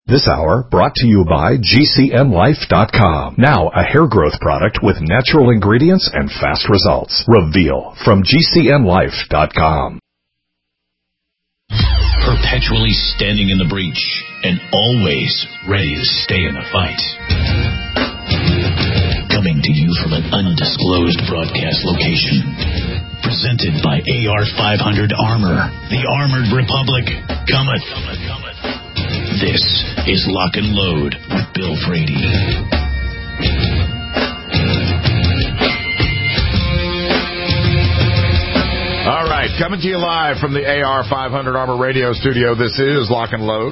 This hour brought to you by GCNlife.com. Now a hair growth product with natural ingredients and fast results. Reveal from GCNlife.com. Perpetually standing in the breach and always ready to stay in the fight. Coming to you from an undisclosed broadcast location. Presented by AR-500 Armor. The Armored Republic cometh. This is Lock and Load with Bill Frady. All right, coming to you live from the AR-500 Armor Radio Studio. This is Lock and Load.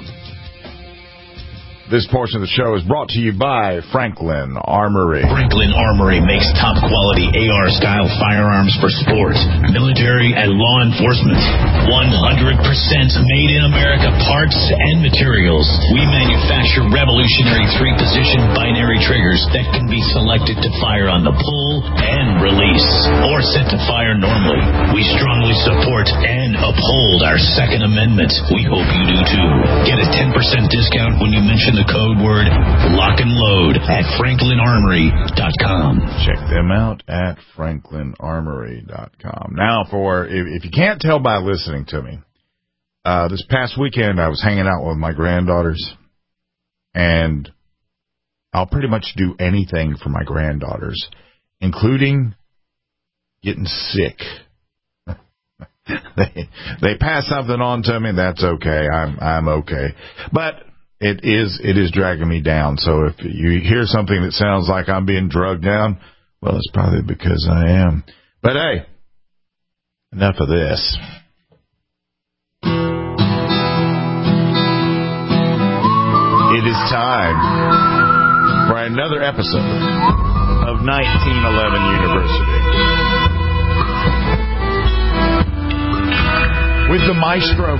This portion of the show is brought to you by Franklin Armory. Franklin Armory makes top-quality AR-style firearms for sport, military, and law enforcement. 100% made in America parts and materials. We manufacture revolutionary three-position binary triggers that can be selected to fire on the pull and release, or set to fire normally. We strongly support and uphold our Second Amendment. We hope you do too. Get a 10% discount when you mention the code word Lock and Load at FranklinArmory.com. Check them out at FranklinArmory.com. Now, if you can't tell by listening to me, this past weekend I was hanging out with my granddaughters, and I'll pretty much do anything for my granddaughters, including getting sick. They pass something on to me, that's okay. I'm okay. But it is dragging me down. So if you hear something that sounds like I'm being drugged down, well, it's probably because I am. But hey, enough of this. It is time for another episode of 1911 University with the maestro.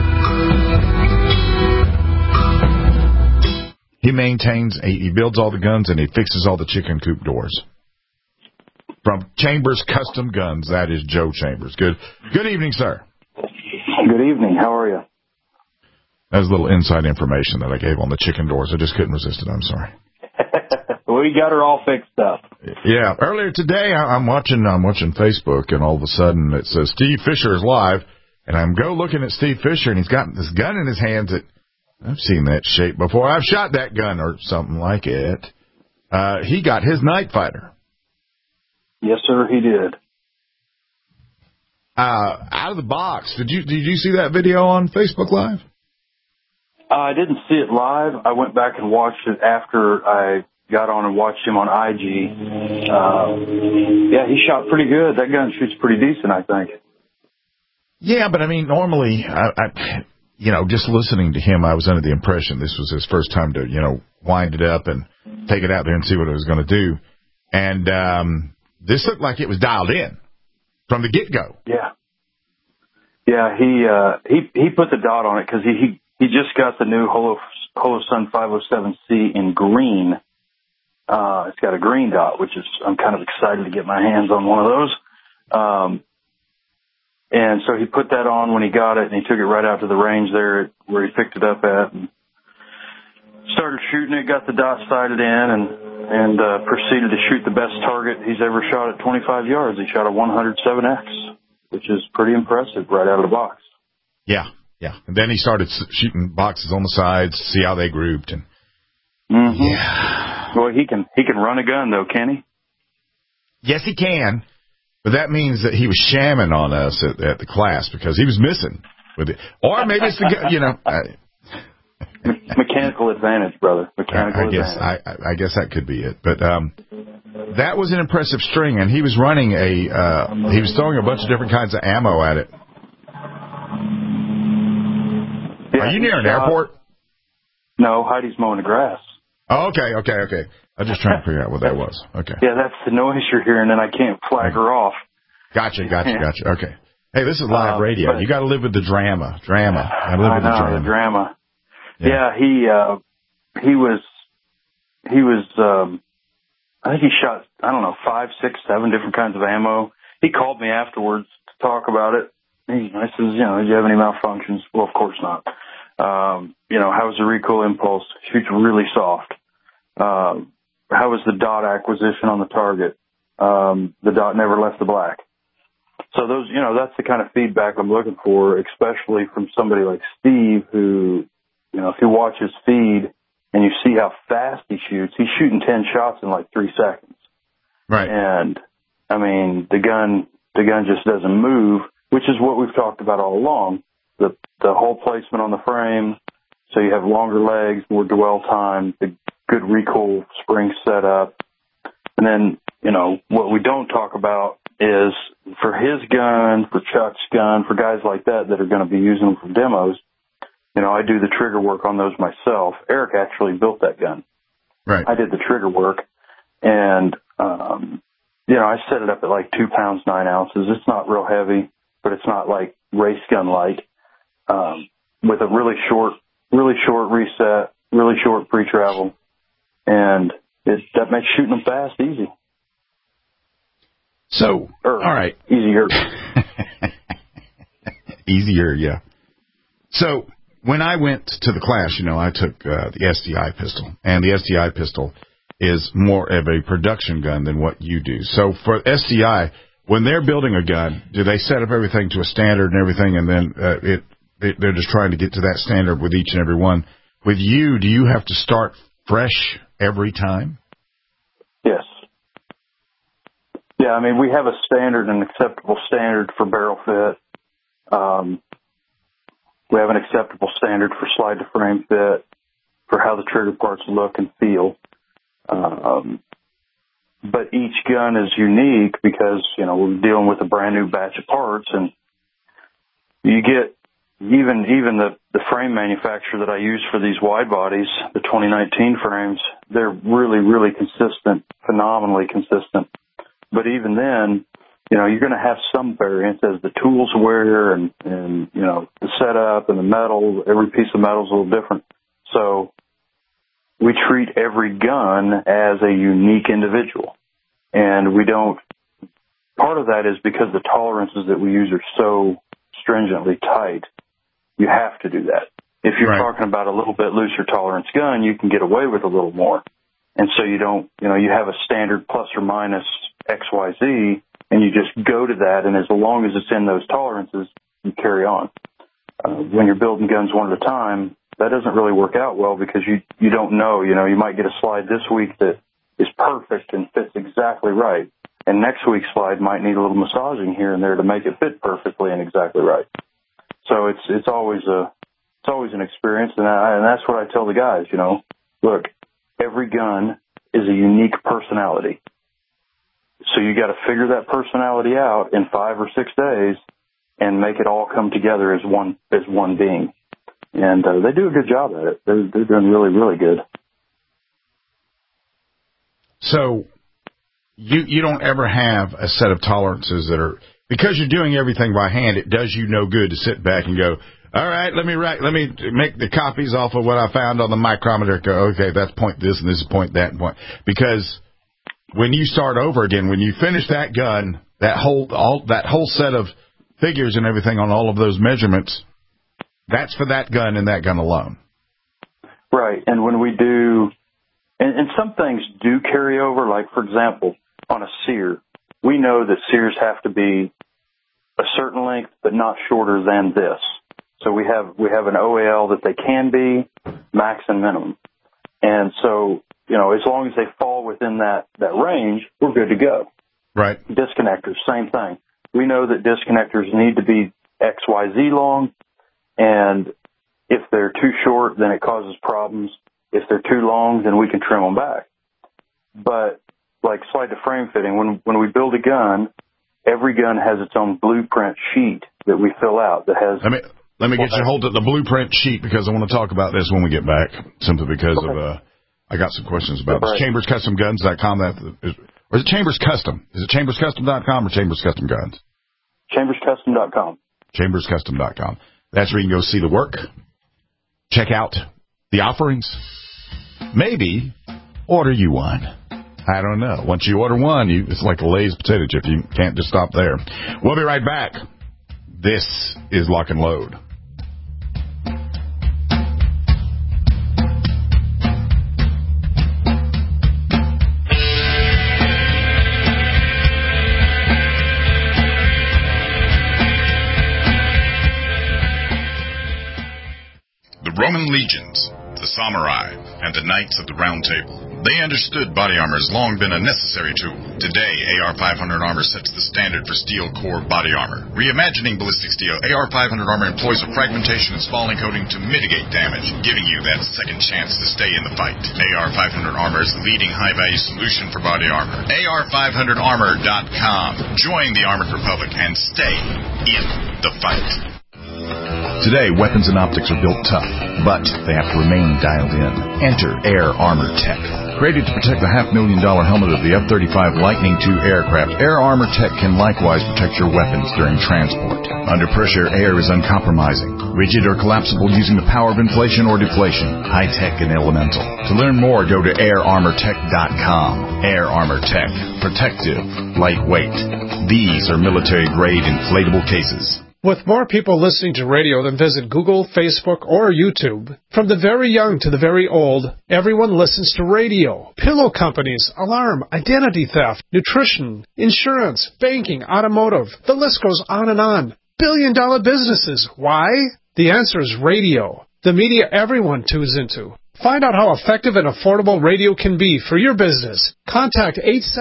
He he builds all the guns and he fixes all the chicken coop doors. From Chambers Custom Guns, that is Joe Chambers. Good evening, sir. Good evening. How are you? That's a little inside information that I gave on the chicken doors. I just couldn't resist it. I'm sorry. We got her all fixed up. Yeah. Earlier today, I'm watching Facebook, and all of a sudden it says Steve Fisher is live, and I'm looking at Steve Fisher, and he's got this gun in his hands that I've seen that shape before. I've shot that gun or something like it. He got his Night Fighter. Yes, sir, he did. Out of the box. Did you see that video on Facebook Live? I didn't see it live. I went back and watched it after I got on and watched him on IG. Yeah, he shot pretty good. That gun shoots pretty decent, I think. Yeah, but I mean, normally, just listening to him, I was under the impression this was his first time to, wind it up and take it out there and see what it was going to do. And this looked like it was dialed in from the get-go. Yeah. Yeah, he put the dot on it because he just got the new Holosun 507C in green. It's got a green dot, which is, I'm kind of excited to get my hands on one of those. And so he put that on when he got it, and he took it right out to the range there where he picked it up at, and started shooting it, got the dot sighted in, and proceeded to shoot the best target he's ever shot at 25 yards. He shot a 107X, which is pretty impressive right out of the box. Yeah. And then he started shooting boxes on the sides to see how they grouped. And yeah. Well, he can run a gun, though, can he? Yes, he can. But that means that he was shamming on us at the class because he was missing with it. Or maybe it's mechanical advantage, brother. Advantage. I guess that could be it. But that was an impressive string, and he was running he was throwing a bunch of different kinds of ammo at it. Yeah, are you near an airport? No, Heidi's mowing the grass. Oh, okay. I'm just trying to figure out what that was. Okay. Yeah, that's the noise you're hearing, and I can't flag her off. Gotcha. Okay. Hey, this is live radio. You got to live with the drama. I know, the drama. Yeah, he was. I think he shot, 5, 6, 7 different kinds of ammo. He called me afterwards to talk about it. I says, did you have any malfunctions? Well, of course not. How was the recoil impulse? Shoots really soft. How was the dot acquisition on the target? The dot never left the black. So those, that's the kind of feedback I'm looking for, especially from somebody like Steve who, if you watch his feed and you see how fast he shoots, he's shooting 10 shots in like 3 seconds. Right. And I mean, the gun just doesn't move, which is what we've talked about all along. The hole placement on the frame, so you have longer legs, more dwell time, the good recoil spring setup. And then, what we don't talk about is for his gun, for Chuck's gun, for guys like that are going to be using them for demos, I do the trigger work on those myself. Eric actually built that gun. Right. I did the trigger work, and, I set it up at like 2 pounds, 9 ounces. It's not real heavy, but it's not like race gun light, with a really short reset, really short pre-travel, and that makes shooting them fast easy. So, all right. Easier. Easier, yeah. So, when I went to the class, I took the SDI pistol, and the SDI pistol is more of a production gun than what you do. So, for SDI, when they're building a gun, do they set up everything to a standard and everything, and then they're just trying to get to that standard with each and every one? With you, do you have to start fresh every time? Yes. Yeah, I mean, we have a standard, an acceptable standard for barrel fit. We have an acceptable standard for slide to frame fit, for how the trigger parts look and feel. But each gun is unique because, we're dealing with a brand new batch of parts, and you get even the frame manufacturer that I use for these wide bodies, the 2019 frames, they're really, really consistent, phenomenally consistent. But even then, you're going to have some variance as the tools wear and the setup and the metal. Every piece of metal is a little different. So we treat every gun as a unique individual. And part of that is because the tolerances that we use are so stringently tight. You have to do that. If you're talking about a little bit looser tolerance gun, you can get away with a little more. And so you don't, you have a standard plus or minus XYZ, and you just go to that, and as long as it's in those tolerances, you carry on. When you're building guns one at a time, that doesn't really work out well because you don't know. You might get a slide this week that is perfect and fits exactly right, and next week's slide might need a little massaging here and there to make it fit perfectly and exactly right. So it's always an experience, and that's what I tell the guys. Look, every gun is a unique personality. So you got to figure that personality out in 5 or 6 days and make it all come together as one being. And they do a good job at it. They're doing really, really good. So you don't ever have a set of tolerances that are, because you're doing everything by hand, it does you no good to sit back and go, all right, let me make the copies off of what I found on the micrometer. Go, okay, that's point this and this is point that and point. Because when you start over again, when you finish that gun, that whole set of figures and everything on all of those measurements, that's for that gun and that gun alone. Right. And when we do, and some things do carry over, like, for example, on a sear, we know that sears have to be a certain length, but not shorter than this. So we have an OAL that they can be, max and minimum. And so, as long as they fall within that range, we're good to go. Right. Disconnectors, same thing. We know that disconnectors need to be XYZ long, and if they're too short, then it causes problems. If they're too long, then we can trim them back. But like slide to frame fitting, when we build a gun, every gun has its own blueprint sheet that we fill out that has... Let me get you hold of the blueprint sheet because I want to talk about this when we get back, simply because of I got some questions about this. ChambersCustomGuns.com. Or is it Chambers Custom? Is it ChambersCustom.com or Chambers Custom Guns? ChambersCustom.com. ChambersCustom.com. That's where you can go see the work, check out the offerings, maybe order you one. I don't know. Once you order one, it's like a Lay's potato chip. You can't just stop there. We'll be right back. This is Lock and Load. legions, the samurai, and the knights of the Round Table. They understood body armor has long been a necessary tool. Today, AR-500 armor sets the standard for steel core body armor. Reimagining ballistic steel, AR-500 armor employs a fragmentation and spalling coating to mitigate damage, giving you that second chance to stay in the fight. AR-500 armor is the leading high-value solution for body armor. AR500armor.com. Join the Armored Republic and stay in the fight. Today, weapons and optics are built tough, but they have to remain dialed in. Enter Air Armor Tech. Created to protect the $500,000 helmet of the F-35 Lightning II aircraft, Air Armor Tech can likewise protect your weapons during transport. Under pressure, air is uncompromising, rigid or collapsible using the power of inflation or deflation, high-tech and elemental. To learn more, go to airarmortech.com. Air Armor Tech. Protective. Lightweight. These are military-grade inflatable cases. With more people listening to radio than visit Google, Facebook, or YouTube, from the very young to the very old, everyone listens to radio. Pillow companies, alarm, identity theft, nutrition, insurance, banking, automotive. The list goes on and on. Billion-dollar businesses. Why? The answer is radio. The media everyone tunes into. Find out how effective and affordable radio can be for your business. Contact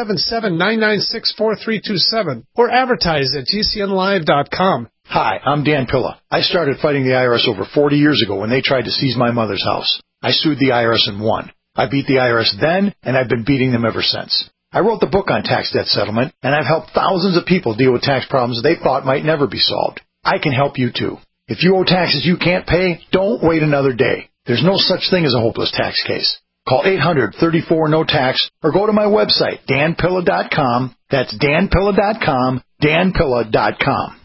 877-996-4327 or advertise at gcnlive.com. Hi, I'm Dan Pilla. I started fighting the IRS over 40 years ago when they tried to seize my mother's house. I sued the IRS and won. I beat the IRS then, and I've been beating them ever since. I wrote the book on tax debt settlement, and I've helped thousands of people deal with tax problems they thought might never be solved. I can help you too. If you owe taxes you can't pay, don't wait another day. There's no such thing as a hopeless tax case. Call 800-34-NO-TAX or go to my website, danpilla.com. That's danpilla.com, danpilla.com.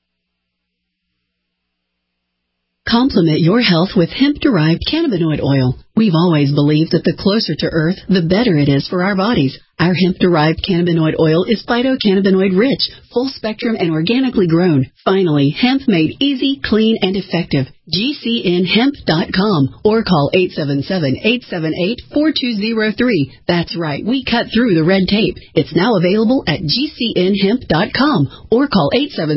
Complement your health with hemp-derived cannabinoid oil. We've always believed that the closer to Earth, the better it is for our bodies. Our hemp-derived cannabinoid oil is phytocannabinoid-rich, full-spectrum, and organically grown. Finally, hemp made easy, clean, and effective. GCNhemp.com or call 877-878-4203. That's right, we cut through the red tape. It's now available at GCNhemp.com or call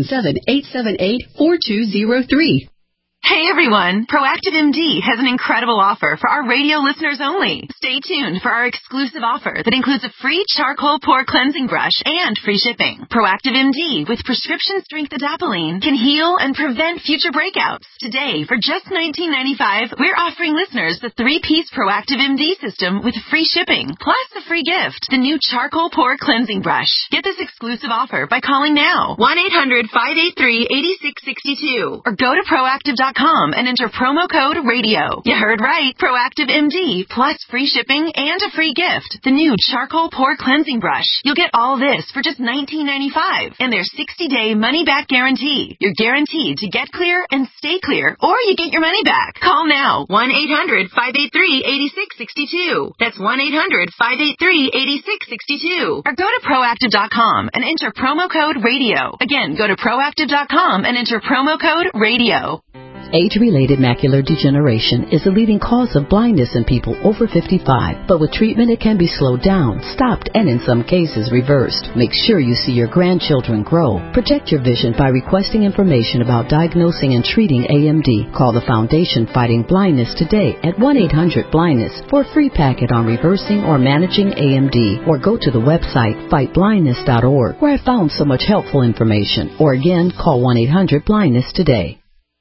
877-878-4203. Hey everyone, Proactive MD has an incredible offer for our radio listeners only. Stay tuned for our exclusive offer that includes a free charcoal pore cleansing brush and free shipping. Proactive MD with prescription strength adapalene can heal and prevent future breakouts. Today, for just $19.95, we're offering listeners the 3-piece Proactive MD system with free shipping, plus a free gift, the new charcoal pore cleansing brush. Get this exclusive offer by calling now, 1-800-583-8662, or go to proactive.com and enter promo code RADIO. You heard right. Proactive MD plus free shipping and a free gift. The new charcoal pore cleansing brush. You'll get all this for just $19.95 and their 60-day money-back guarantee. You're guaranteed to get clear and stay clear, or you get your money back. Call now. 1-800-583-8662. That's 1-800-583-8662. Or go to proactive.com and enter promo code RADIO. Again, go to proactive.com and enter promo code RADIO. Age-related macular degeneration is the leading cause of blindness in people over 55. But with treatment, it can be slowed down, stopped, and in some cases reversed. Make sure you see your grandchildren grow. Protect your vision by requesting information about diagnosing and treating AMD. Call the Foundation Fighting Blindness today at 1-800-BLINDNESS for a free packet on reversing or managing AMD. Or go to the website fightblindness.org, where I found so much helpful information. Or again, call 1-800-BLINDNESS today.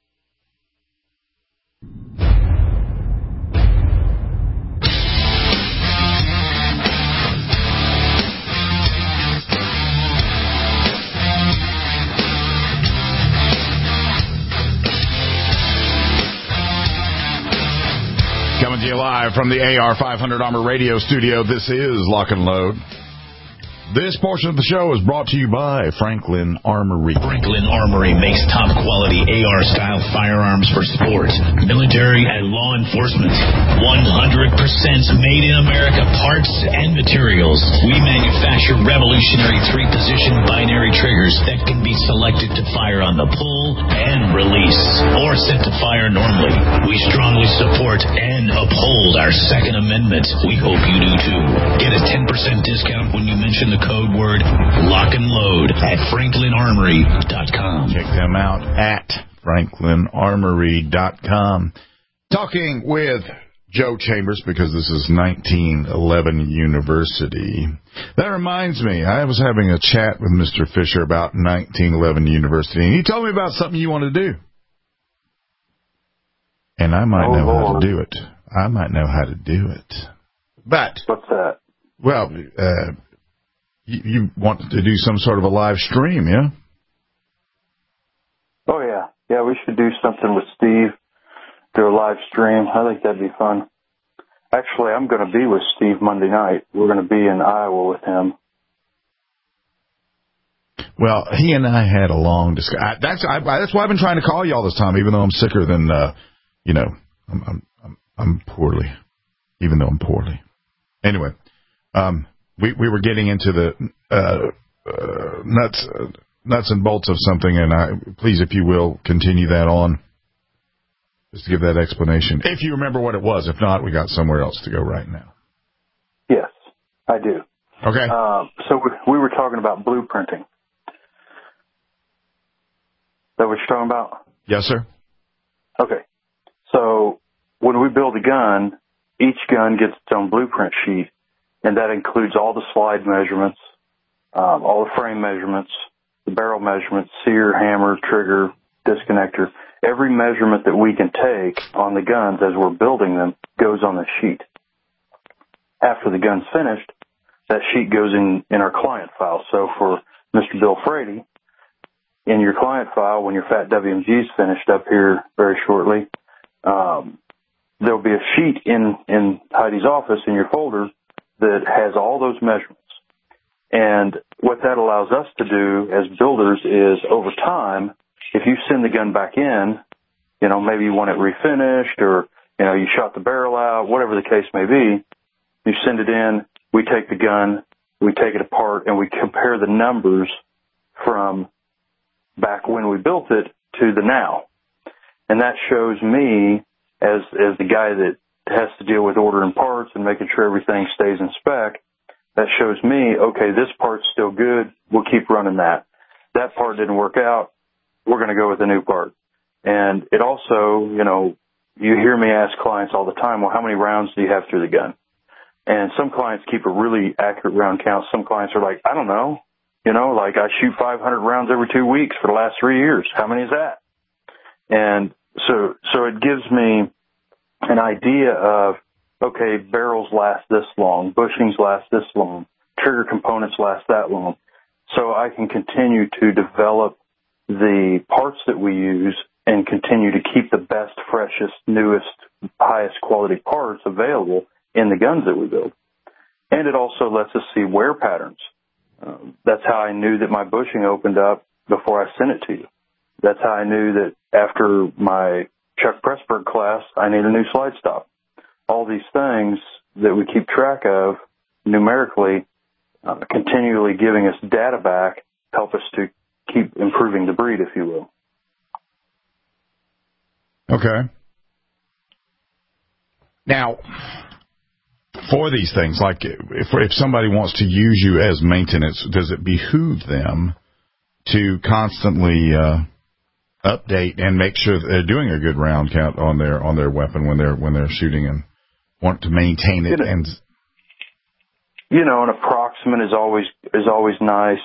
Coming to you live from the AR500 Armor Radio Studio, this is Lock and Load. This portion of the show is brought to you by Franklin Armory. Franklin Armory makes top-quality AR-style firearms for sports, military, and law enforcement. 100% made-in-America parts and materials. We manufacture revolutionary 3-position binary triggers that can be selected to fire on the pull and release, or set to fire normally. We strongly support and uphold our Second Amendment. We hope you do too. Get a 10% discount when you mention the code word Lock and Load at franklinarmory.com. Check them out at franklinarmory.com. Talking with Joe Chambers because this is 1911 University. That reminds me, I was having a chat with Mr. Fisher about 1911 University, and he told me about something you want to do. And I might know how to do it. I might know how to do it. But what's that? Well, you want to do some sort of a live stream, yeah? Oh, yeah. Yeah, we should do something with Steve, do a live stream. I think that'd be fun. Actually, I'm going to be with Steve Monday night. We're going to be in Iowa with him. Well, he and I had a long discussion. That's why I've been trying to call you all this time, even though I'm sicker than, I'm poorly, even though I'm poorly. Anyway, we were getting into the nuts and bolts of something, and please, if you will, continue that on, just to give that explanation. If you remember what it was. If not, we got somewhere else to go right now. Yes, I do. Okay. So we were talking about blueprinting. Is that what you're talking about? Yes, sir. Okay. So when we build a gun, each gun gets its own blueprint sheet, and that includes all the slide measurements, all the frame measurements, the barrel measurements, sear, hammer, trigger, disconnector. Every measurement that we can take on the guns as we're building them goes on the sheet. After the gun's finished, that sheet goes in our client file. So for Mr. Bill Frady, in your client file, when your Fat WMG is finished up here very shortly, there'll be a sheet in Heidi's office in your folder that has all those measurements. And what that allows us to do as builders is, over time, if you send the gun back in, maybe you want it refinished, or, you shot the barrel out, whatever the case may be, you send it in, we take the gun, we take it apart, and we compare the numbers from back when we built it to the now. And that shows me, as the guy that has to deal with ordering parts and making sure everything stays in spec, that shows me, okay, this part's still good, we'll keep running that. That part didn't work out, we're going to go with a new part. And it also, you hear me ask clients all the time, well, how many rounds do you have through the gun? And some clients keep a really accurate round count. Some clients are like, I don't know. I shoot 500 rounds every 2 weeks for the last 3 years. How many is that? And so it gives me an idea of, okay, barrels last this long, bushings last this long, trigger components last that long. So I can continue to develop the parts that we use and continue to keep the best, freshest, newest, highest quality parts available in the guns that we build. And it also lets us see wear patterns. That's how I knew that my bushing opened up before I sent it to you. That's how I knew that after my Chuck Pressburg class, I need a new slide stop. All these things that we keep track of numerically, continually giving us data back, help us to keep improving the breed, if you will. Okay. Now, for these things, like if somebody wants to use you as maintenance, does it behoove them to constantly update and make sure that they're doing a good round count on their weapon when they're shooting, and want to maintain it? And an approximate is always nice.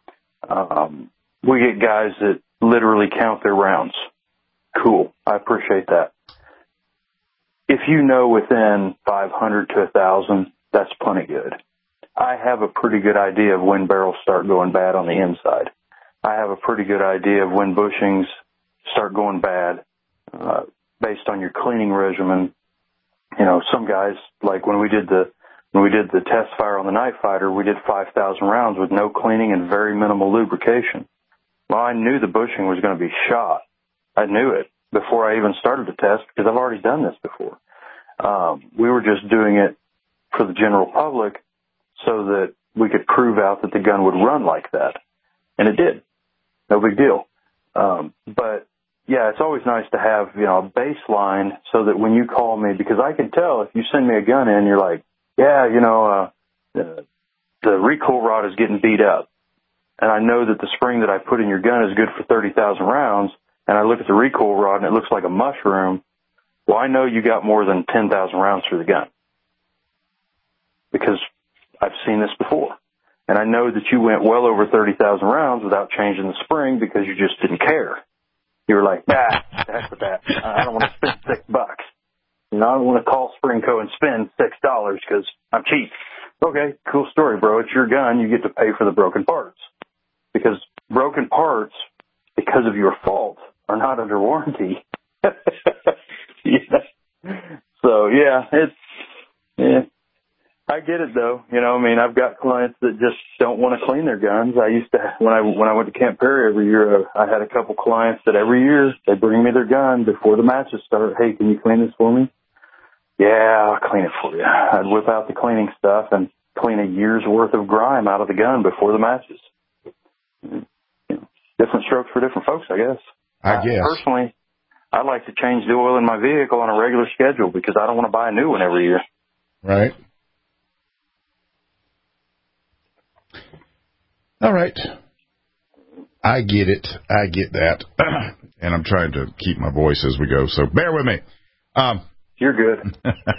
We get guys that literally count their rounds. Cool. I appreciate that. If within 500 to 1,000, that's plenty good. I have a pretty good idea of when barrels start going bad on the inside. I have a pretty good idea of when bushings start going bad based on your cleaning regimen. Some guys, like when we did the test fire on the Night Fighter, we did 5,000 rounds with no cleaning and very minimal lubrication. Well, I knew the bushing was going to be shot. I knew it before I even started the test because I've already done this before. We were just doing it for the general public so that we could prove out that the gun would run like that. And it did. No big deal. But yeah, it's always nice to have, a baseline so that when you call me, because I can tell if you send me a gun in, you're like, yeah, the recoil rod is getting beat up. And I know that the spring that I put in your gun is good for 30,000 rounds. And I look at the recoil rod and it looks like a mushroom. Well, I know you got more than 10,000 rounds through the gun because I've seen this before. And I know that you went well over 30,000 rounds without changing the spring because you just didn't care. You were like, heck with that. I don't want to spend $6. You know, I don't want to call Springco and spend $6 because I'm cheap. Okay, cool story, bro. It's your gun. You get to pay for the broken parts. Because broken parts, because of your fault, are not under warranty. Yeah. So, I get it, though. You know, I mean, I've got clients that just don't want to clean their guns. I used to, when I went to Camp Perry every year, I had a couple clients that every year they bring me their gun before the matches start. Hey, can you clean this for me? Yeah, I'll clean it for you. I'd whip out the cleaning stuff and clean a year's worth of grime out of the gun before the matches. You know, different strokes for different folks, I guess. I guess. Personally, I like to change the oil in my vehicle on a regular schedule because I don't want to buy a new one every year. Right. All right. I get it. I get that. And I'm trying to keep my voice as we go, so bear with me. You're good.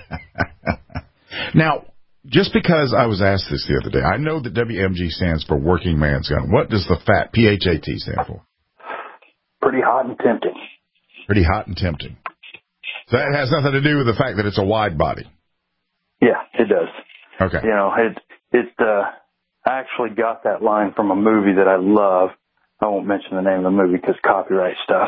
Now, just because I was asked this the other day, I know that WMG stands for Working Man's Gun. What does the PHAT, P-H-A-T, stand for? Pretty hot and tempting. Pretty hot and tempting. So that has nothing to do with the fact that it's a wide body. Yeah, it does. Okay. You know, I actually got that line from a movie that I love. I won't mention the name of the movie because copyright stuff.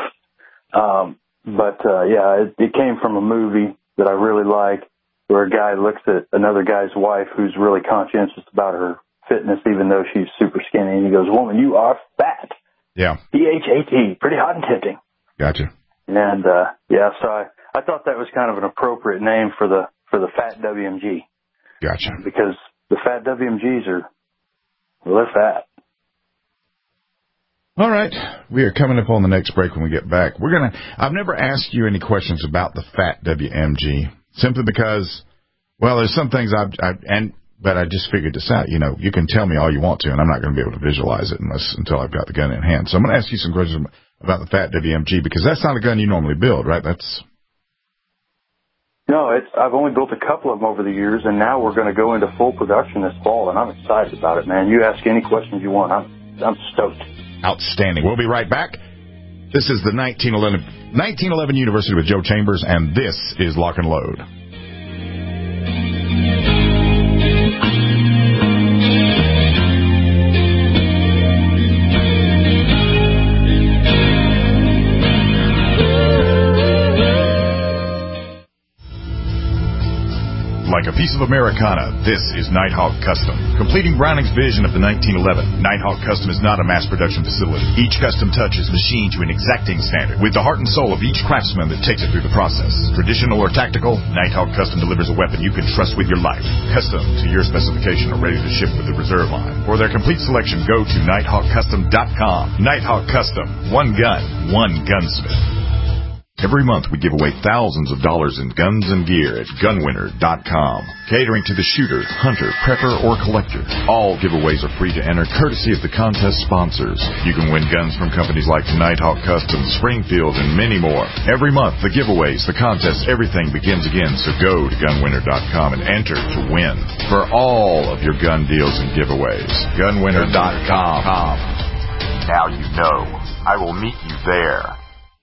It came from a movie that I really like where a guy looks at another guy's wife who's really conscientious about her fitness even though she's super skinny. And he goes, woman, you are fat. Yeah. P-H-A-T, pretty hot and tempting. Gotcha. And, so I thought that was kind of an appropriate name for the fat WMG. Gotcha. Because the fat WMGs they're fat. All right. We are coming up on the next break when we get back. I've never asked you any questions about the fat WMG simply because, well, there's some things but I just figured this out. You know, you can tell me all you want to, and I'm not going to be able to visualize it until I've got the gun in hand. So I'm going to ask you some questions about the fat WMG because that's not a gun you normally build, right? No, I've only built a couple of them over the years, and now we're going to go into full production this fall, and I'm excited about it, man. You ask any questions you want. I'm stoked. Outstanding. We'll be right back. This is the 1911 University with Joe Chambers, and this is Lock and Load. Like a piece of Americana, this is Nighthawk Custom. Completing Browning's vision of the 1911, Nighthawk Custom is not a mass production facility. Each custom touch is machined to an exacting standard, with the heart and soul of each craftsman that takes it through the process. Traditional or tactical, Nighthawk Custom delivers a weapon you can trust with your life. Custom to your specification or ready to ship with the reserve line. For their complete selection, go to nighthawkcustom.com. Nighthawk Custom. One gun, one gunsmith. Every month we give away thousands of dollars in guns and gear at gunwinner.com. Catering to the shooter, hunter, prepper, or collector. All giveaways are free to enter, courtesy of the contest sponsors. You can win guns from companies like Nighthawk Custom, Springfield, and many more. Every month, the giveaways, the contests, everything begins again, so go to gunwinner.com and enter to win. For all of your gun deals and giveaways, gunwinner.com. Now you know. I will meet you there.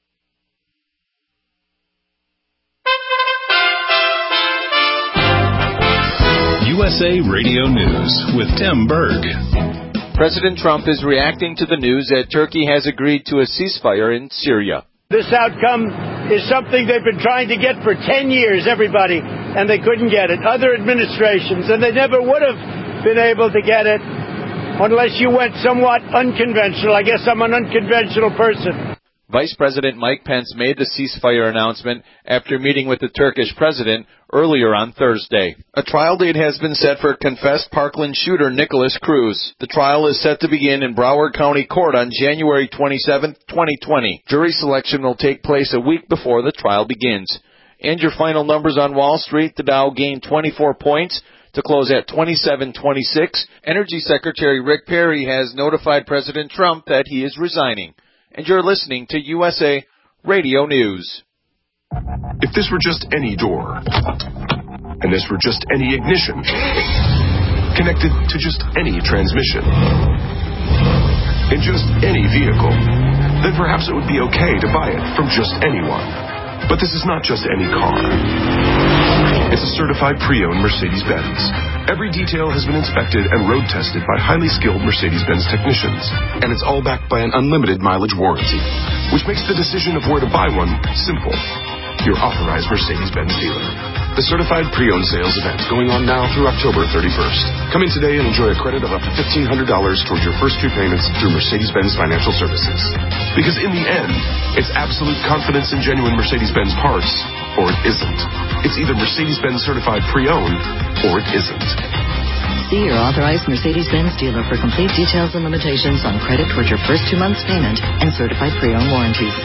USA Radio News with Tim Berg. President Trump is reacting to the news that Turkey has agreed to a ceasefire in Syria. This outcome is something they've been trying to get for 10 years, everybody, and they couldn't get it. Other administrations, and they never would have been able to get it unless you went somewhat unconventional. I guess I'm an unconventional person. Vice President Mike Pence made the ceasefire announcement after meeting with the Turkish president earlier on Thursday. A trial date has been set for confessed Parkland shooter Nicholas Cruz. The trial is set to begin in Broward County Court on January 27, 2020. Jury selection will take place a week before the trial begins. And your final numbers on Wall Street, the Dow gained 24 points to close at 2726. Energy Secretary Rick Perry has notified President Trump that he is resigning. And you're listening to USA Radio News. If this were just any door, and this were just any ignition, connected to just any transmission, in just any vehicle, then perhaps it would be okay to buy it from just anyone. But this is not just any car. It's a certified pre-owned Mercedes-Benz. Every detail has been inspected and road tested by highly skilled Mercedes-Benz technicians. And it's all backed by an unlimited mileage warranty, which makes the decision of where to buy one simple. Your authorized Mercedes-Benz dealer. The certified pre-owned sales event going on now through October 31st. Come in today and enjoy a credit of up to $1,500 towards your first 2 payments through Mercedes-Benz Financial Services. Because in the end, it's absolute confidence in genuine Mercedes-Benz parts, or it isn't. It's either Mercedes-Benz certified pre-owned, or it isn't. See your authorized Mercedes-Benz dealer for complete details and limitations on credit towards your first 2 months' payment and certified pre-owned warranties.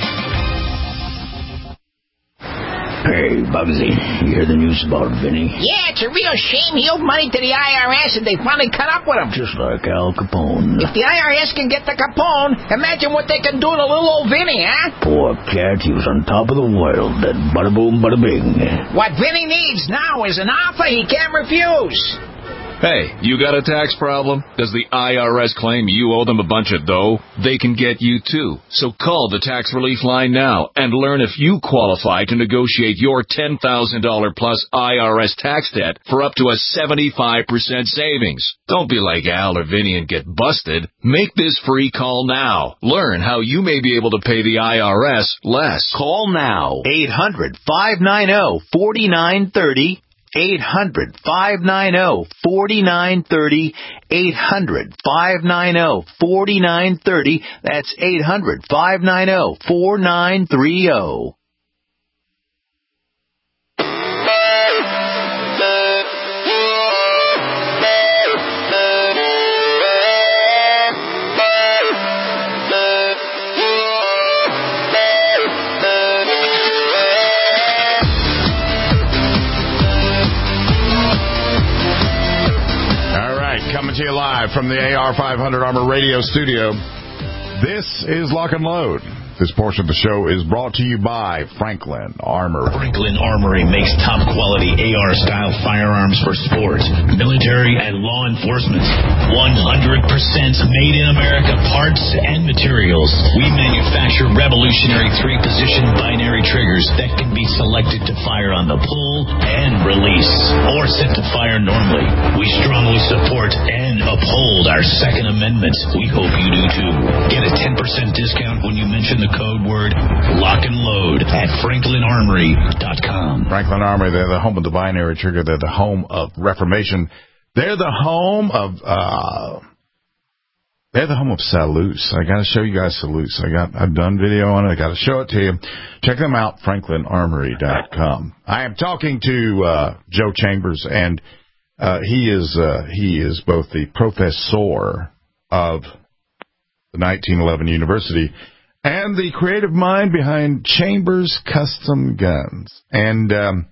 Hey, Bugsy, you hear the news about Vinny? Yeah, it's a real shame he owed money to the IRS and they finally cut up with him. Just like Al Capone. If the IRS can get the Capone, imagine what they can do to little old Vinny, huh? Poor cat, he was on top of the world. That bada boom, bada bing. What Vinny needs now is an offer he can't refuse. Hey, you got a tax problem? Does the IRS claim you owe them a bunch of dough? They can get you too. So call the tax relief line now and learn if you qualify to negotiate your $10,000 plus IRS tax debt for up to a 75% savings. Don't be like Al or Vinny and get busted. Make this free call now. Learn how you may be able to pay the IRS less. Call now. 800-590-4930. 800-590-4930. 800-590-4930. That's 800-590-4930. Coming to you live from the AR500 Armor Radio studio. This is Lock and Load. This portion of the show is brought to you by Franklin Armory. Franklin Armory makes top-quality AR-style firearms for sport, military, and law enforcement. 100% made in America parts and materials. We manufacture revolutionary 3-position binary triggers that can be selected to fire on the pull and release, or set to fire normally. We strongly support and uphold our Second Amendment. We hope you do too. Get a 10% discount when you mention the code word Lock and Load at FranklinArmory.com. Franklin Armory, they're the home of the binary trigger. They're the home of Reformation. They're the home of salutes. I got to show you guys salutes. I've done video on it. I got to show it to you. Check them out, FranklinArmory.com. I am talking to Joe Chambers, and he is both the professor of the 1911 University and the creative mind behind Chambers Custom Guns. And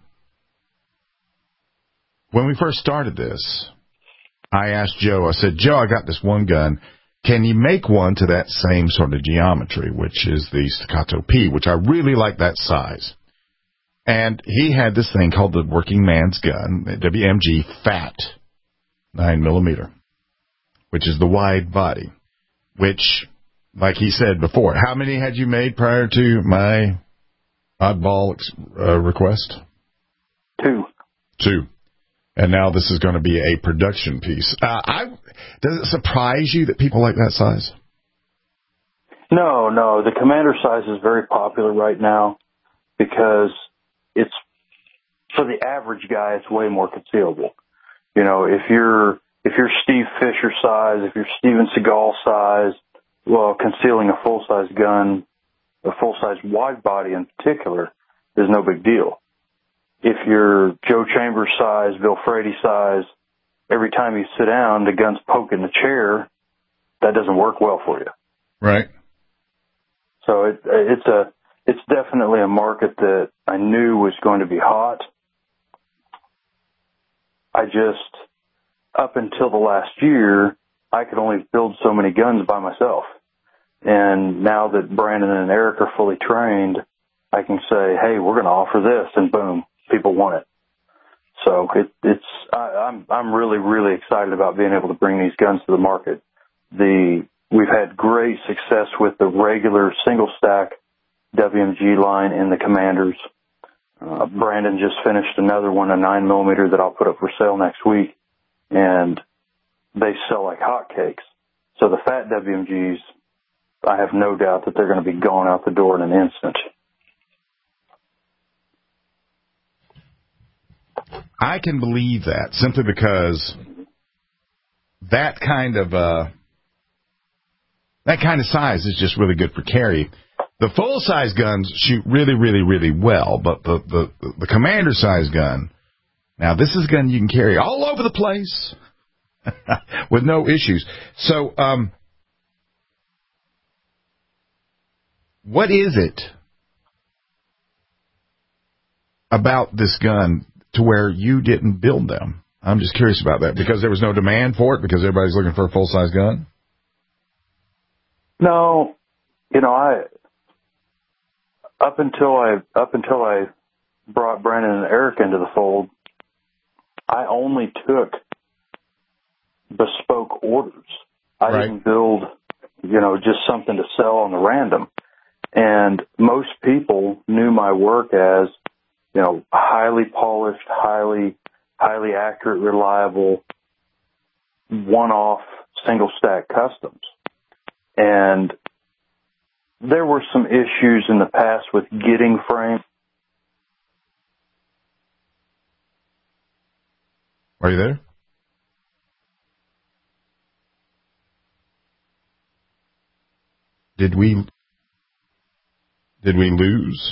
when we first started this, I asked Joe, I said, Joe, I got this one gun. Can you make one to that same sort of geometry, which is the Staccato P, which I really like that size. And he had this thing called the Working Man's Gun, WMG Fat 9mm, which is the wide body, which, like he said before, how many had you made prior to my oddball request? 2. 2. And now this is going to be a production piece. Does it surprise you that people like that size? No. The Commander size is very popular right now because it's, for the average guy, it's way more concealable. You know, if you're Steve Fisher size, if you're Steven Seagal size, well, concealing a full-size gun, a full-size wide body in particular, is no big deal. If you're Joe Chambers size, Bill Frady size, every time you sit down, the gun's poking the chair, that doesn't work well for you. Right. So it's definitely a market that I knew was going to be hot. I just, up until the last year, I could only build so many guns by myself. And now that Brandon and Eric are fully trained, I can say, hey, we're going to offer this, and boom, people want it. So I'm really, really excited about being able to bring these guns to the market. We've had great success with the regular single stack WMG line in the Commanders. Brandon just finished another one, a 9mm that I'll put up for sale next week, and they sell like hotcakes. So the fat WMGs, I have no doubt that they're going to be gone out the door in an instant. I can believe that simply because that kind of size is just really good for carry. The full size guns shoot really, really, really well, but the commander size gun, now this is a gun you can carry all over the place with no issues. So, what is it about this gun to where you didn't build them? I'm just curious about that. Because there was no demand for it? Because everybody's looking for a full-size gun? No. Up until I brought Brandon and Eric into the fold, I only took bespoke orders. I didn't build, just something to sell on the random. And most people knew my work as, highly polished, highly accurate, reliable, one-off single-stack customs. And there were some issues in the past with getting frames. Are you there? Did we lose?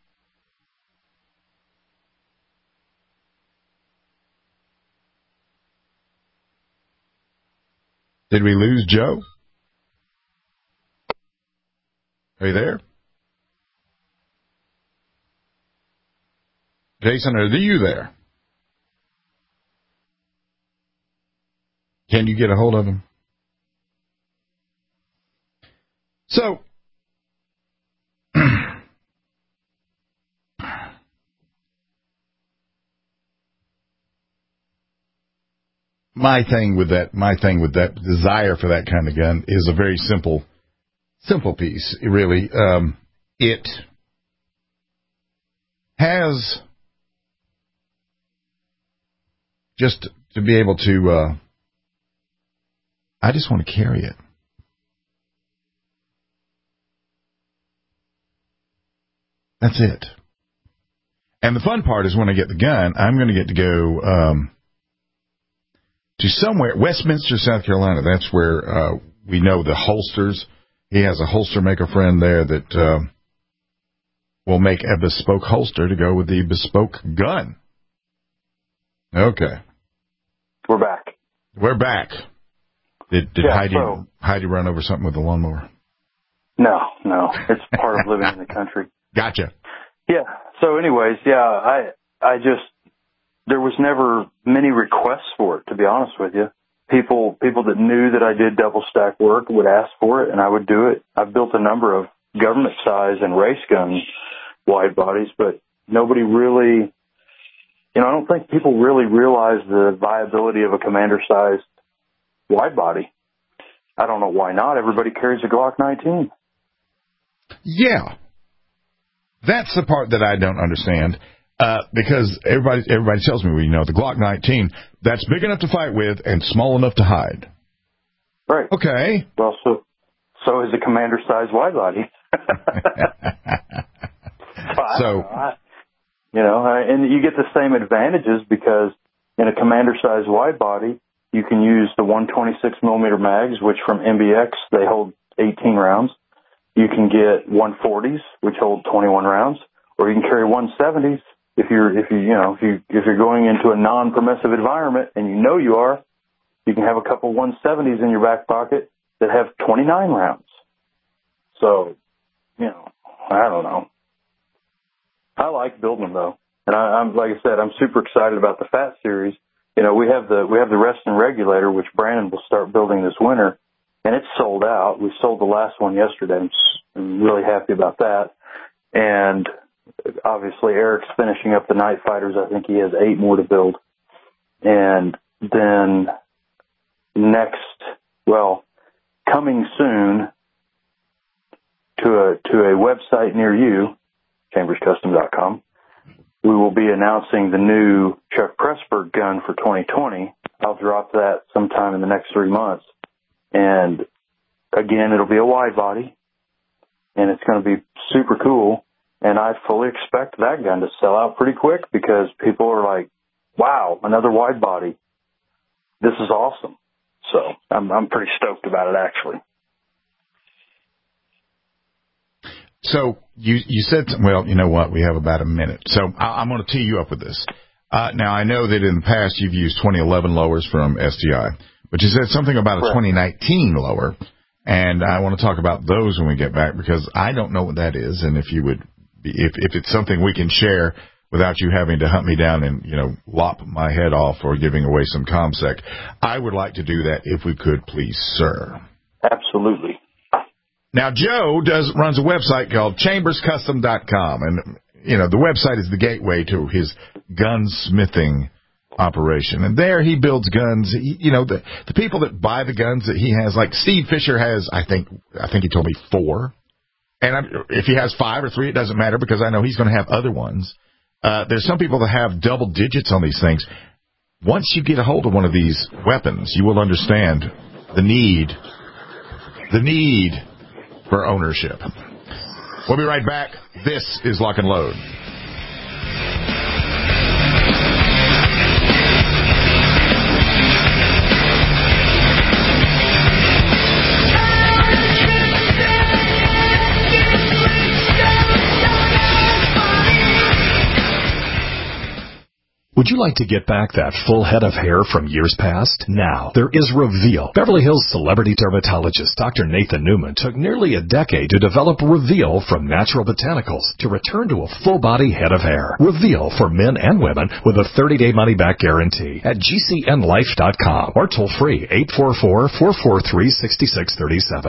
Did we lose Joe? Are you there? Jason, are you there? Can you get a hold of him? So, my thing with that desire for that kind of gun is a very simple piece, really. It has just to be able to, I just want to carry it. That's it. And the fun part is when I get the gun, I'm going to get to go to somewhere, Westminster, South Carolina. That's where we know the holsters. He has a holster maker friend there that will make a bespoke holster to go with the bespoke gun. Okay. We're back. We're back. Did Heidi run over something with the lawnmower? No. It's part of living in the country. Gotcha. Yeah. So anyways, I just, there was never many requests for it, to be honest with you. People that knew that I did double stack work would ask for it, and I would do it. I've built a number of government size and race gun wide bodies, but nobody really, I don't think people really realize the viability of a commander-sized wide body. I don't know why not. Everybody carries a Glock 19. Yeah. That's the part that I don't understand. Because everybody tells me, the Glock 19, that's big enough to fight with and small enough to hide. Right. Okay. Well, so is a commander-sized wide body. And you get the same advantages because in a commander-sized wide body, you can use the 126mm mags, which from MBX, they hold 18 rounds. You can get 140s, which hold 21 rounds, or you can carry 170s. If you're going into a non-permissive environment, and you are, you can have a couple 170s in your back pocket that have 29 rounds. So, I don't know. I like building them though, and I'm like I said, I'm super excited about the Fat Series. We have the Rest and Regulator, which Brandon will start building this winter, and it's sold out. We sold the last one yesterday. I'm really happy about that, and obviously Eric's finishing up the Night Fighters. I think he has 8 more to build. And then coming soon to a website near you, chamberscustom.com, we will be announcing the new Chuck Pressburg gun for 2020. I'll drop that sometime in the next 3 months. And again, it'll be a wide body, and it's going to be super cool. And I fully expect that gun to sell out pretty quick because people are like, wow, another wide body. This is awesome. So I'm pretty stoked about it, actually. So you said, well, you know what? We have about a minute. So I'm going to tee you up with this. Now, I know that in the past you've used 2011 lowers from STI, but you said something about a 2019 lower, and I want to talk about those when we get back because I don't know what that is, and if it's something we can share without you having to hunt me down and, lop my head off or giving away some ComSec, I would like to do that if we could, please, sir. Absolutely. Now, Joe runs a website called chamberscustom.com, and, the website is the gateway to his gunsmithing operation. And there he builds guns. The people that buy the guns that he has, like Steve Fisher has, I think he told me 4. And if he has 5 or 3, it doesn't matter because I know he's going to have other ones. There's some people that have double digits on these things. Once you get a hold of one of these weapons, you will understand the need for ownership. We'll be right back. This is Lock and Load. Would you like to get back that full head of hair from years past? Now, there is Reveal. Beverly Hills celebrity dermatologist Dr. Nathan Newman took nearly a decade to develop Reveal from natural botanicals to return to a full-body head of hair. Reveal for men and women with a 30-day money-back guarantee at GCNlife.com or toll-free 844-443-6637.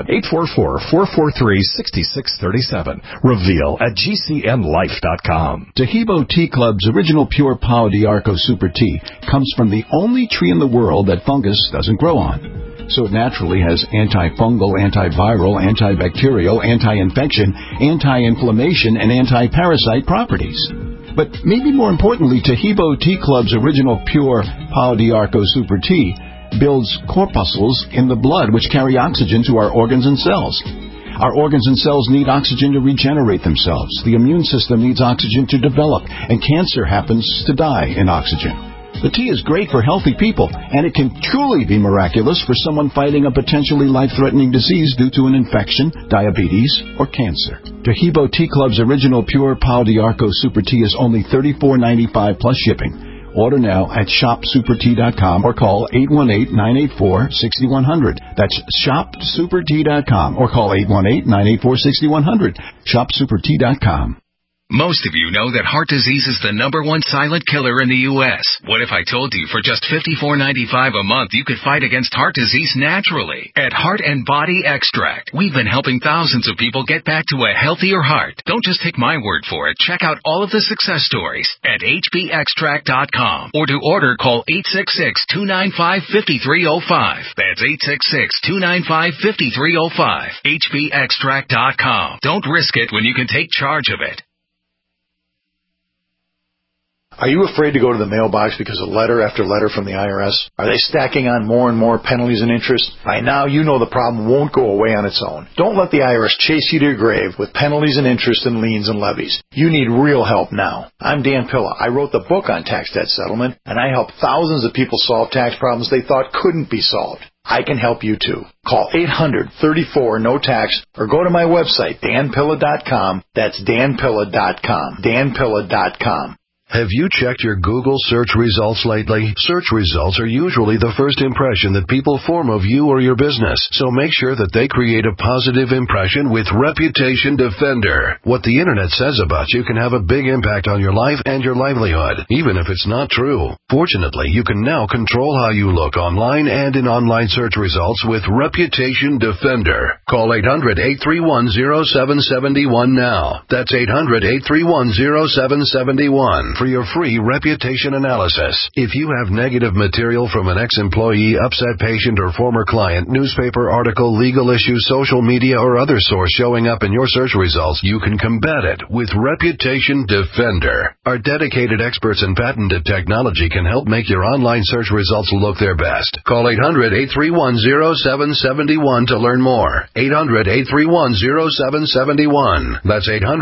844-443-6637. Reveal at GCNlife.com. Tahibo Tea Club's original pure Pau d'Arco Super Tea comes from the only tree in the world that fungus doesn't grow on. So it naturally has antifungal, antiviral, antibacterial, anti-infection, anti-inflammation, and anti-parasite properties. But maybe more importantly, Tahibo Tea Club's original pure Pau d'Arco Super Tea builds corpuscles in the blood which carry oxygen to our organs and cells. Our organs and cells need oxygen to regenerate themselves. The immune system needs oxygen to develop, and cancer happens to die in oxygen. The tea is great for healthy people, and it can truly be miraculous for someone fighting a potentially life-threatening disease due to an infection, diabetes, or cancer. Tahibo Tea Club's original pure Pau d'Arco Super Tea is only $34.95 plus shipping. Order now at shopsupertea.com or call 818-984-6100. That's shopsupertea.com or call 818-984-6100. Shopsupertea.com. Most of you know that heart disease is the #1 silent killer in the U.S. What if I told you for just $54.95 a month you could fight against heart disease naturally? At Heart and Body Extract, we've been helping thousands of people get back to a healthier heart. Don't just take my word for it. Check out all of the success stories at hbextract.com. Or to order, call 866-295-5305. That's 866-295-5305. hbextract.com. Don't risk it when you can take charge of it. Are you afraid to go to the mailbox because of letter after letter from the IRS? Are they stacking on more and more penalties and interest? By now, you know the problem won't go away on its own. Don't let the IRS chase you to your grave with penalties and interest and liens and levies. You need real help now. I'm Dan Pilla. I wrote the book on tax debt settlement, and I help thousands of people solve tax problems they thought couldn't be solved. I can help you too. Call 800-34-NO-TAX or go to my website, danpilla.com. That's danpilla.com. danpilla.com. Have you checked your Google search results lately? Search results are usually the first impression that people form of you or your business, so make sure that they create a positive impression with Reputation Defender. What the internet says about you can have a big impact on your life and your livelihood, even if it's not true. Fortunately, you can now control how you look online and in online search results with Reputation Defender. Call 800-831-0771 now. That's 800-831-0771. For your free reputation analysis. If you have negative material from an ex-employee, upset patient, or former client, newspaper article, legal issue, social media, or other source showing up in your search results, you can combat it with Reputation Defender. Our dedicated experts in patented technology can help make your online search results look their best. Call 800-831-0771 to learn more. 800-831-0771. That's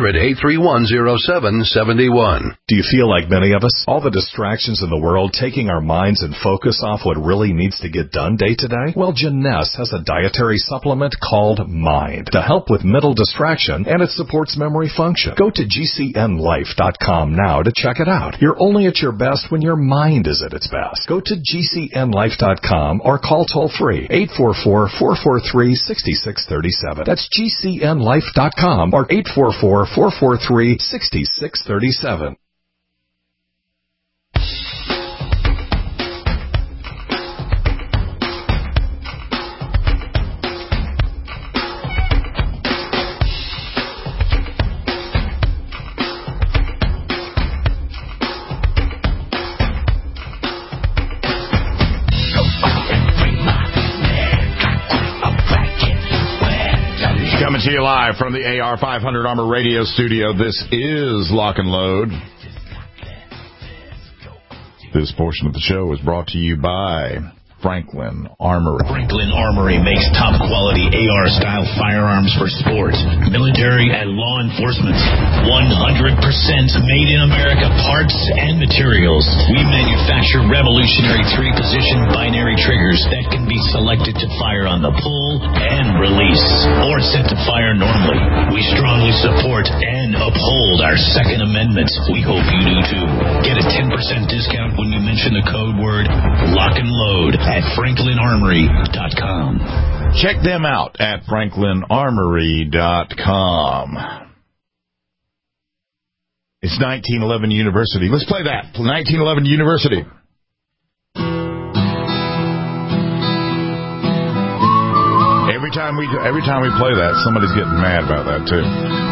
800-831-0771. Do you feel like many of us? All the distractions in the world taking our minds and focus off what really needs to get done day to day? Well, Jeunesse has a dietary supplement called Mind to help with mental distraction, and it supports memory function. Go to GCNlife.com now to check it out. You're only at your best when your mind is at its best. Go to GCNlife.com or call toll-free 844-443-6637. That's GCNlife.com or 844-443-6637. Coming to you live from the AR500 Armor Radio Studio. This is Lock and Load. This portion of the show is brought to you by Franklin Armory. Franklin Armory makes top-quality AR-style firearms for sports, military, and law enforcement. 100% made in America parts and materials. We manufacture revolutionary 3-position binary triggers that can be selected to fire on the pull and release, or set to fire normally. We strongly support and uphold our Second Amendment. We hope you do too. Get a 10% discount when you mention the code word Lock and Load at FranklinArmory.com. Check them out at FranklinArmory.com. It's 1911 University. Let's play that. 1911 University. Every time we play that, somebody's getting mad about that too.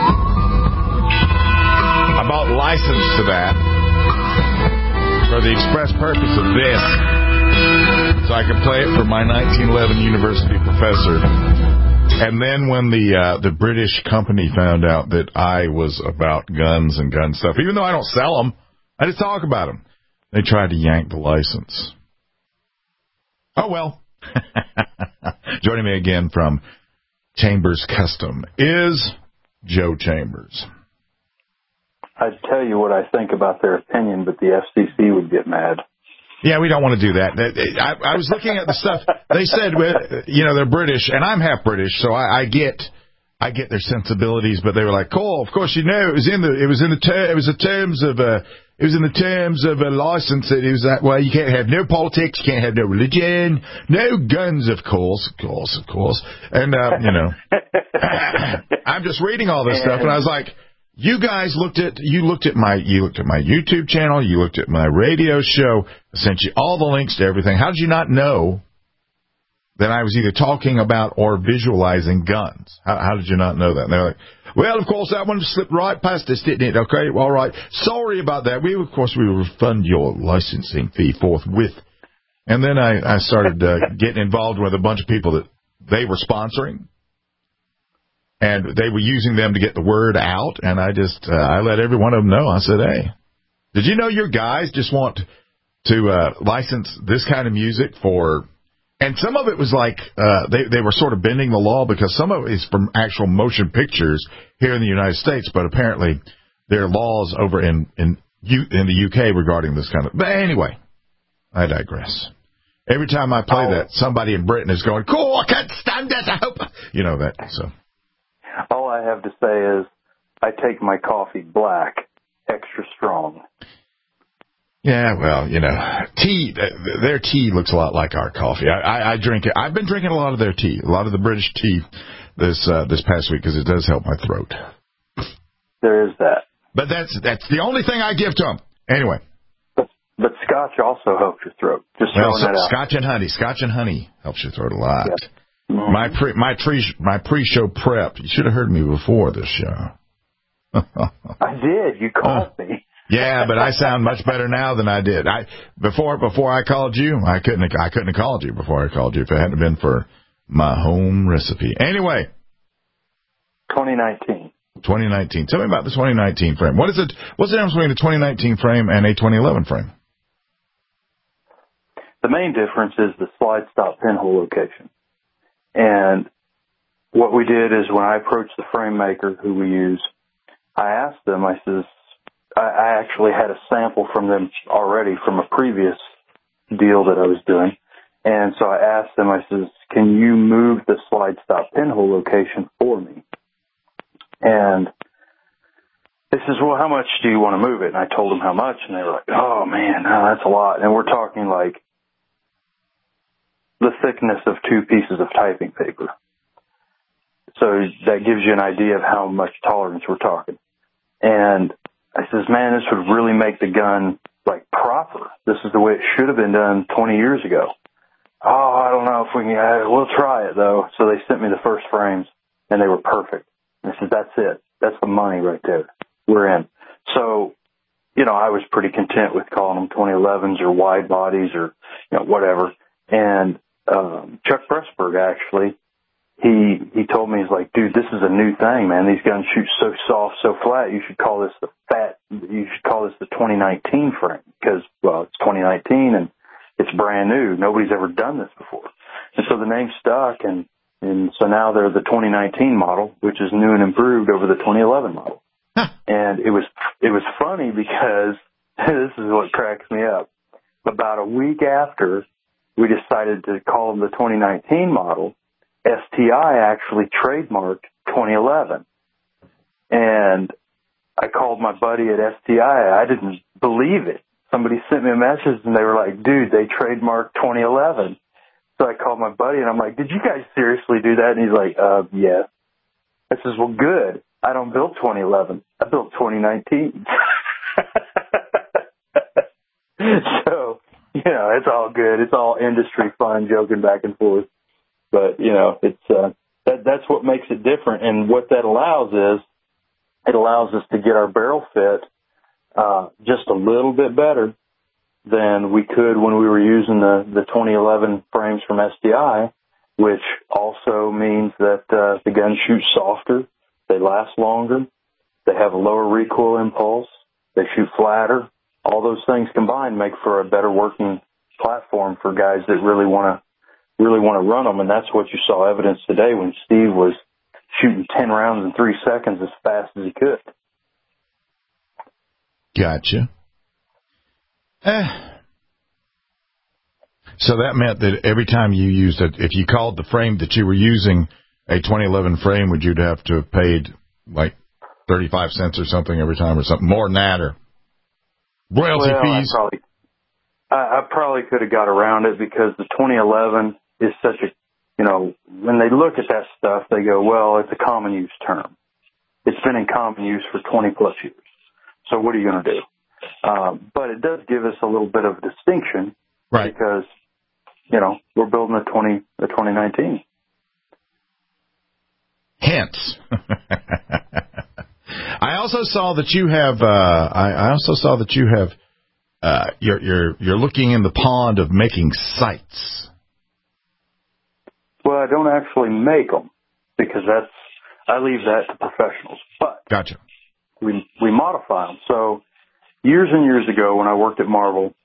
I bought license to that for the express purpose of this, so I could play it for my 1911 University professor. And then when the British company found out that I was about guns and gun stuff, even though I don't sell them, I just talk about them, they tried to yank the license. Oh, well. Joining me again from Chambers Custom is Joe Chambers. I'd tell you what I think about their opinion, but the FCC would get mad. Yeah, we don't want to do that. I was looking at the stuff. They said, they're British, and I'm half British, so I get their sensibilities. But they were like, "Cool, of course, it was in the terms of a license. That it was that way. You can't have no politics, you can't have no religion, no guns, of course. And I'm just reading all this stuff, and I was like, you guys looked at my YouTube channel, you looked at my radio show, I sent you all the links to everything. How did you not know that I was either talking about or visualizing guns? How did you not know that?" And they're like, "Well, of course, that one slipped right past us, didn't it? Okay, all right. Sorry about that. We will refund your licensing fee forthwith." And then I started getting involved with a bunch of people that they were sponsoring. And they were using them to get the word out, and I let every one of them know. I said, "Hey, did you know your guys just want to license this kind of music for?" And some of it was like they were sort of bending the law, because some of it is from actual motion pictures here in the United States, but apparently there are laws over in the UK regarding this kind of. But anyway, I digress. Every time I play that, somebody in Britain is going, "Cool, I can't stand this. I hope," that. So. All I have to say is I take my coffee black, extra strong. Yeah, well, tea, their tea looks a lot like our coffee. I drink it. I've been drinking a lot of their tea, a lot of the British tea this past week because it does help my throat. There is that. But that's the only thing I give to them. Anyway. But Scotch also helps your throat. Just throwing that out. Scotch and honey helps your throat a lot. Yeah. Mm-hmm. My pre-show prep. You should have heard me before this show. I did. You called me. Yeah, but I sound much better now than I did. Before I called you, I couldn't have called you before I called you if it hadn't been for my home recipe. Anyway. 2019. Tell me about the 2019 frame. What's the difference between a 2019 frame and a 2011 frame? The main difference is the slide stop pinhole location. And what we did is when I approached the frame maker who we use, I asked them, I actually had a sample from them already from a previous deal that I was doing. And so I asked them, I says, can you move the slide stop pinhole location for me? And they says, well, how much do you want to move it? And I told them how much, and they were like, oh, man, no, that's a lot. And we're talking like the thickness of 2 pieces of typing paper. So that gives you an idea of how much tolerance we're talking. And I says, man, this would really make the gun, like, proper. This is the way it should have been done 20 years ago. Oh, I don't know if we can, we'll try it, though. So they sent me the first frames, and they were perfect. And I said, that's it. That's the money right there. We're in. So, I was pretty content with calling them 2011s or wide bodies or, whatever. And Chuck Pressburg, actually, he told me, he's like, dude, this is a new thing, man. These guns shoot so soft, so flat. You should call this the 2019 frame because, well, it's 2019 and it's brand new. Nobody's ever done this before. And so the name stuck, and so now they're the 2019 model, which is new and improved over the 2011 model. And it was funny because this is what cracks me up. About a week after we decided to call them the 2019 model, STI actually trademarked 2011. And I called my buddy at STI. I didn't believe it. Somebody sent me a message and they were like, dude, they trademarked 2011. So I called my buddy and I'm like, did you guys seriously do that? And he's like, yes. I says, well, good. I don't build 2011. I built 2019. So, it's all good. It's all industry fun, joking back and forth. But, it's that's what makes it different. And what that allows is it allows us to get our barrel fit just a little bit better than we could when we were using the 2011 frames from STI, which also means that the guns shoot softer, they last longer, they have a lower recoil impulse, they shoot flatter. All those things combined make for a better working platform for guys that really want to run them, and that's what you saw evidence today when Steve was shooting 10 rounds in 3 seconds as fast as he could. Gotcha. So that meant that every time you used it, if you called the frame that you were using a 2011 frame, would you have to have paid like 35 cents or something every time or something more than that, or royalty fees? I probably could have got around it because the 2011 is such a, when they look at that stuff, they go, well, it's a common use term. It's been in common use for 20 plus years. So what are you going to do? But it does give us a little bit of distinction, right? Because, we're building a 2019. Hence. I also saw that you have, you're looking in the pond of making sights. Well, I don't actually make them because I leave that to professionals. But gotcha. We modify them. So years and years ago when I worked at Marvel,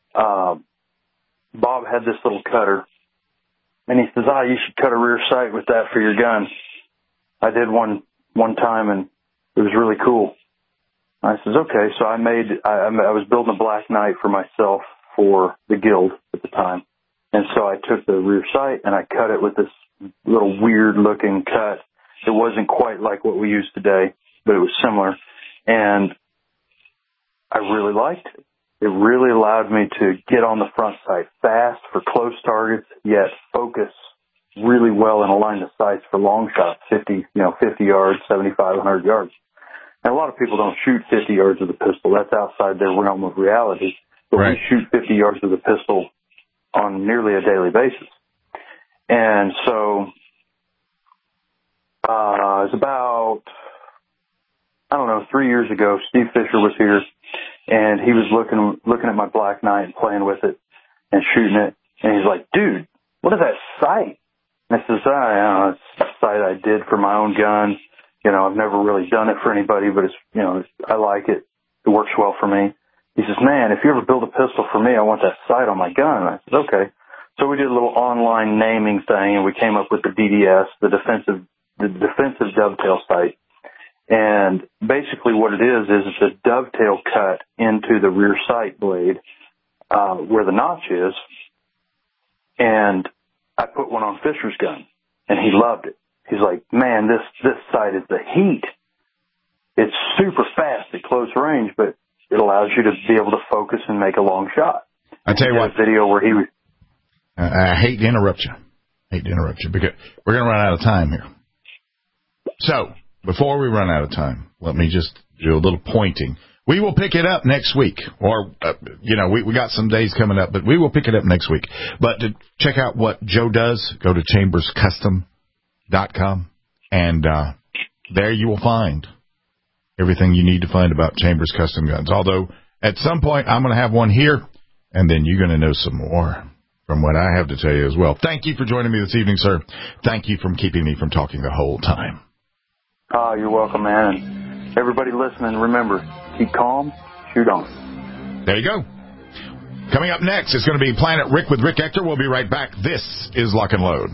Bob had this little cutter, and he says, you should cut a rear sight with that for your gun. I did one time, and it was really cool. I says, okay. So I was building a Black Knight for myself for the Guild at the time. And so I took the rear sight and I cut it with this little weird looking cut. It wasn't quite like what we use today, but it was similar. And I really liked it. it really allowed me to get on the front sight fast for close targets, yet focus really well and align the sights for long shots, 50 yards, 75, 100 yards. And a lot of people don't shoot 50 yards with a pistol. That's outside their realm of reality. But we shoot 50 yards with a pistol on nearly a daily basis. And so it was about, 3 years ago, Steve Fisher was here, and he was looking at my Black Knight and playing with it and shooting it. And he's like, dude, what is that sight? And I says, it's a sight I did for my own gun. I've never really done it for anybody, but it's, I like it. It works well for me. He says, man, if you ever build a pistol for me, I want that sight on my gun. And I said, okay. So we did a little online naming thing, and we came up with the DDS, the defensive dovetail sight. And basically what it is it's a dovetail cut into the rear sight blade, where the notch is. And I put one on Fisher's gun, and he loved it. He's like, man, this sight is the heat. It's super fast at close range, but it allows you to be able to focus and make a long shot. I tell you what, a video where he was. I hate to interrupt you. Because we're going to run out of time here. So before we run out of time, let me just do a little pointing. We will pick it up next week, or, we got some days coming up, but we will pick it up next week. But to check out what Joe does, go to chamberscustom.com, and there you will find everything you need to find about Chambers Custom Guns. Although, at some point, I'm going to have one here, and then you're going to know some more from what I have to tell you as well. Thank you for joining me this evening, sir. Thank you for keeping me from talking the whole time. Oh, you're welcome, man. And everybody listening, remember, keep calm, shoot on. There you go. Coming up next is going to be Planet Rick with Rick Ector. We'll be right back. This is Lock and Load.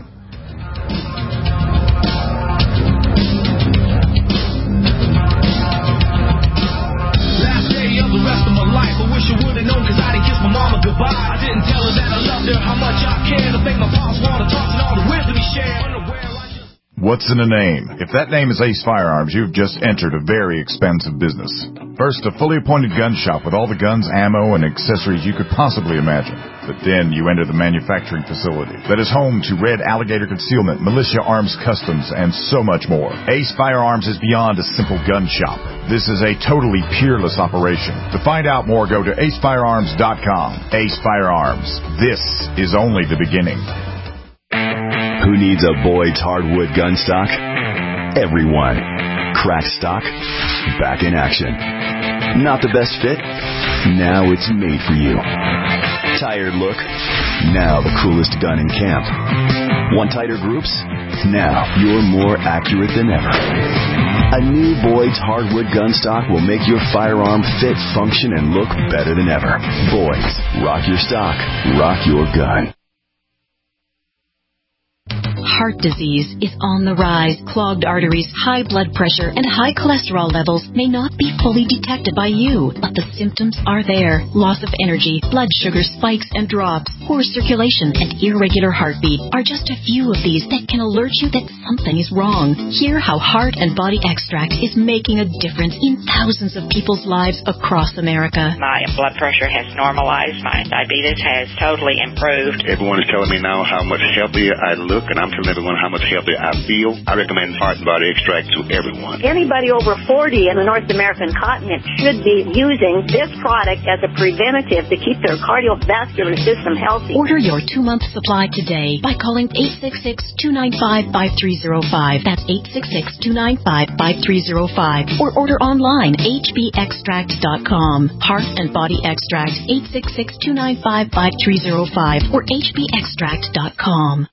Goodbye. I didn't tell her that I loved her, how much I cared. I think my pops wanna talk and all the wisdom he shared. What's in a name? If that name is Ace Firearms, you've just entered a very expensive business. First, a fully appointed gun shop with all the guns, ammo, and accessories you could possibly imagine. But then you enter the manufacturing facility that is home to Red Alligator Concealment, Militia Arms Customs, and so much more. Ace Firearms is beyond a simple gun shop. This is a totally peerless operation. To find out more, go to acefirearms.com. Ace Firearms. This is only the beginning. Who needs a Boyd's hardwood gun stock? Everyone. Cracked stock? Back in action. Not the best fit? Now it's made for you. Tired look? Now the coolest gun in camp. Want tighter groups? Now you're more accurate than ever. A new Boyd's hardwood gun stock will make your firearm fit, function, and look better than ever. Boyd's. Rock your stock. Rock your gun. Heart disease is on the rise. Clogged arteries, high blood pressure, and high cholesterol levels may not be fully detected by you, but the symptoms are there. Loss of energy, blood sugar spikes and drops, poor circulation, and irregular heartbeat are just a few of these that can alert you that something is wrong. Hear how Heart and Body Extract is making a difference in thousands of people's lives across America. My blood pressure has normalized. My diabetes has totally improved. Everyone is telling me now how much healthier I look, and I'm telling everyone how much healthier I feel. I recommend Heart and Body Extract to everyone. Anybody over 40 in the North American continent should be using this product as a preventative to keep their cardiovascular system healthy. Order your 2-month supply today by calling 866-295-5305. That's 866-295-5305. Or order online, hbextract.com. Heart and Body Extract, 866-295-5305 or hbextract.com.